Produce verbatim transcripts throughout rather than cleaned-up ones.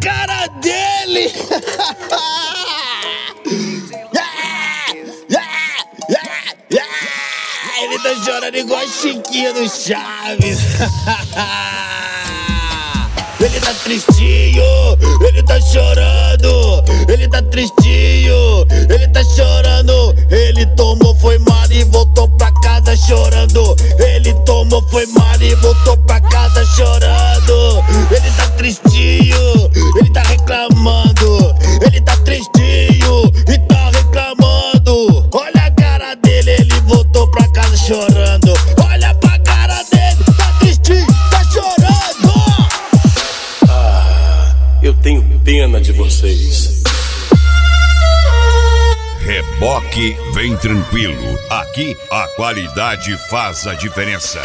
cara dele! Ele tá chorando igual a Chiquinha do Chaves. Ele tá tristinho, ele tá chorando. Ele tá tristinho, ele tá chorando. Ele tomou, foi mal e voltou pra casa chorando. Ele tomou, foi mal e voltou pra casa chorando. Ele tá tristinho, ele tá reclamando. Ele tá tristinho e tá reclamando. Olha a cara dele, ele voltou pra casa chorando. Olha pra cara dele, tá tristinho, tá chorando. Ah, eu tenho pena de vocês. Reboque vem tranquilo. Aqui a qualidade faz a diferença.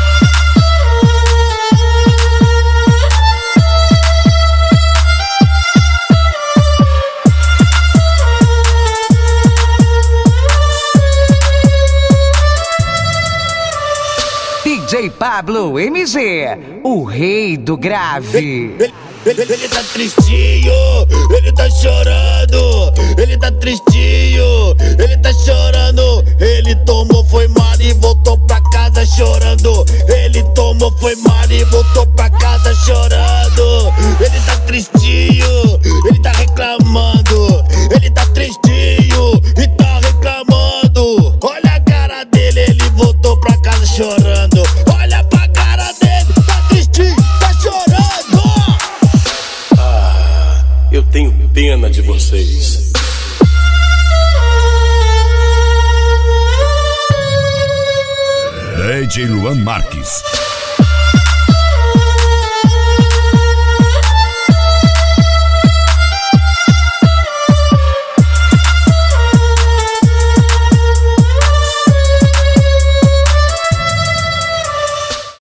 D J Pablo M G, o rei do grave. Ele, ele, ele tá tristinho, ele tá chorando. Ele tá tristinho, ele tá chorando. Ele tomou, foi mal e voltou pra casa chorando. Ele tomou, foi mal e voltou pra casa chorando. Ele tá tristinho, ele tá reclamando. Ele tá tristinho e tá reclamando. Olha a cara dele, ele voltou pra casa chorando. Olha pra cara dele, tá tristinho, tá chorando. Ah, eu tenho pena de vocês. D J Luan Marques.